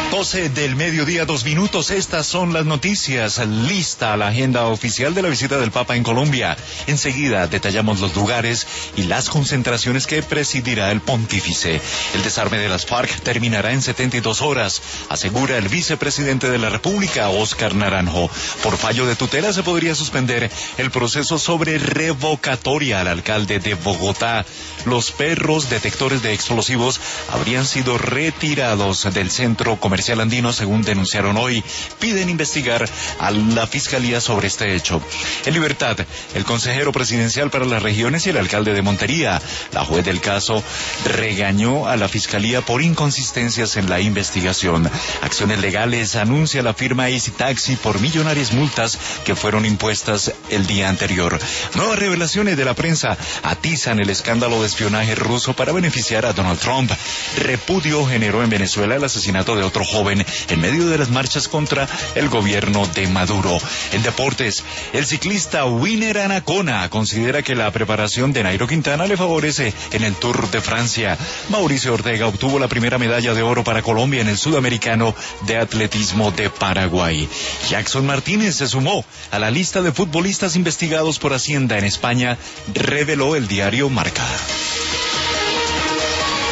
12 del mediodía, 2 minutos. Estas son las noticias. Lista la agenda oficial de la visita del Papa en Colombia. Enseguida detallamos los lugares y las concentraciones que presidirá el pontífice. El desarme de las FARC terminará en 72 horas, asegura el vicepresidente de la República, Óscar Naranjo. Por fallo de tutela se podría suspender el proceso sobre revocatoria al alcalde de Bogotá. Los perros detectores de explosivos habrían sido retirados del centro comercial andino, según denunciaron hoy. Piden investigar a la fiscalía sobre este hecho. En libertad, el consejero presidencial para las regiones y el alcalde de Montería. La juez del caso regañó a la fiscalía por inconsistencias en la investigación. Acciones legales anuncia la firma Easy Taxi por millonarias multas que fueron impuestas el día anterior. Nuevas revelaciones de la prensa atizan el escándalo de espionaje ruso para beneficiar a Donald Trump. Repudio generó en Venezuela el asesinato de otro joven en medio de las marchas contra el gobierno de Maduro. En deportes, el ciclista Winner Anacona considera que la preparación de Nairo Quintana le favorece en el Tour de Francia. Mauricio Ortega obtuvo la primera medalla de oro para Colombia en el Sudamericano de Atletismo de Paraguay. Jackson Martínez se sumó a la lista de futbolistas investigados por Hacienda en España, reveló el diario Marca.